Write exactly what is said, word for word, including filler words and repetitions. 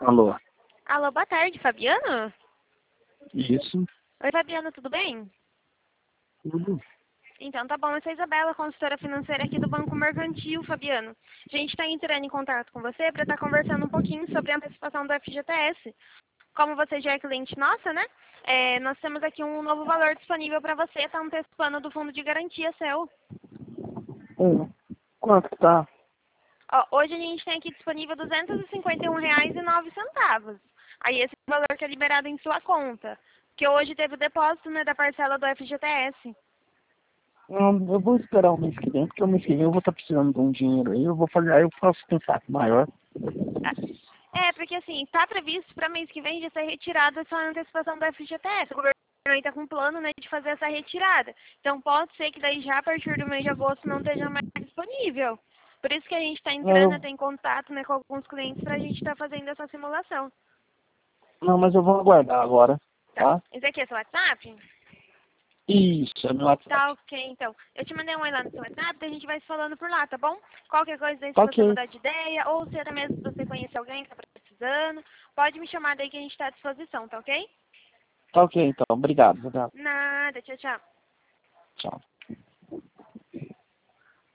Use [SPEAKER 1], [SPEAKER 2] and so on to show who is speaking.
[SPEAKER 1] Alô?
[SPEAKER 2] Alô, boa tarde, Fabiano?
[SPEAKER 1] Isso.
[SPEAKER 2] Oi, Fabiano, tudo bem?
[SPEAKER 1] Tudo.
[SPEAKER 2] Então, tá bom. Eu sou a Isabela, consultora financeira aqui do Banco Mercantil, Fabiano. A gente está entrando em contato com você para estar conversando um pouquinho sobre a antecipação do F G T S. Como você já é cliente nossa, né? É, nós temos aqui um novo valor disponível para você estar antecipando do fundo de garantia seu.
[SPEAKER 1] Hum. Quanto tá?
[SPEAKER 2] Ó, hoje a gente tem aqui disponível duzentos e cinquenta e um reais e nove centavos. Aí esse é o valor que é liberado em sua conta. Que hoje teve o depósito, né, da parcela do F G T S.
[SPEAKER 1] Hum, eu vou esperar o mês que vem, porque o mês que vem eu vou estar precisando de um dinheiro aí. Eu vou fazer, aí eu faço um saco maior.
[SPEAKER 2] É, porque assim, está previsto para mês que vem já ser retirada essa antecipação do F G T S. O governo está com plano, né, de fazer essa retirada. Então pode ser que daí já a partir do mês de agosto não esteja mais disponível. Por isso que a gente está
[SPEAKER 1] Não,
[SPEAKER 2] entrando,
[SPEAKER 1] eu,
[SPEAKER 2] tem contato, né, com alguns clientes para a gente estar fazendo essa simulação.
[SPEAKER 1] não, mas eu vou aguardar agora,
[SPEAKER 2] Tá.
[SPEAKER 1] tá?
[SPEAKER 2] Esse aqui é seu WhatsApp?
[SPEAKER 1] Isso, é meu WhatsApp.
[SPEAKER 2] Tá, ok, então. Eu te mandei um oi lá no seu WhatsApp e a gente vai se falando por lá, tá bom? Qualquer coisa aí, se
[SPEAKER 1] Tá
[SPEAKER 2] você
[SPEAKER 1] ok.
[SPEAKER 2] mudar de ideia, ou se até mesmo se você conhecer alguém que tá precisando, pode me chamar daí que a gente tá à disposição, tá ok?
[SPEAKER 1] Tá ok, então. Obrigado, obrigado.
[SPEAKER 2] Nada, tchau, tchau.
[SPEAKER 1] Tchau.